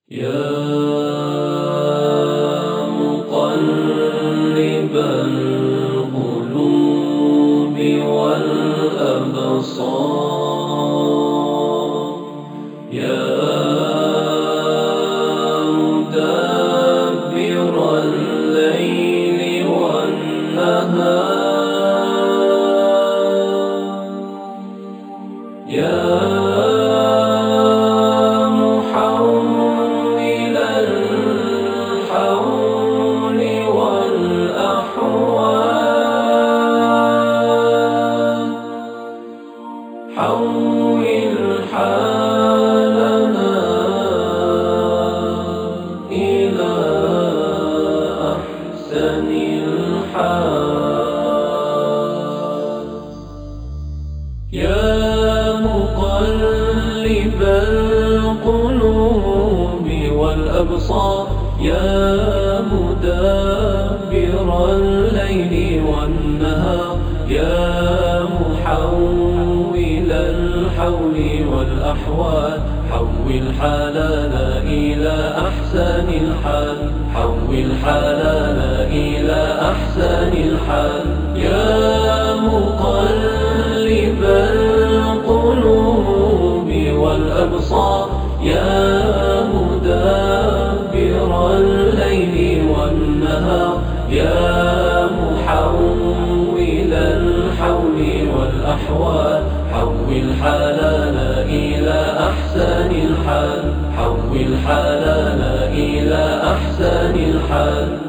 يا مقلب القلوب والأبصار، يا مدبر الليل والنهار، يا محول الحول والأحوال، حول حالنا إلى أحسن الحال. يا مقلب القلوب والأبصار، يا مدبر الليل والنهار، يا محول الحول والأحوال، حول حالنا إلى أحسن الحال، حول حالنا إلى أحسن الحال. يا مقلب القلوب والأبصار، يا مدبر الليل والنهار، يا محول الحول والأحوال، حول حالنا إلى أحسن الحال، حول حالنا إلى أحسن الحال.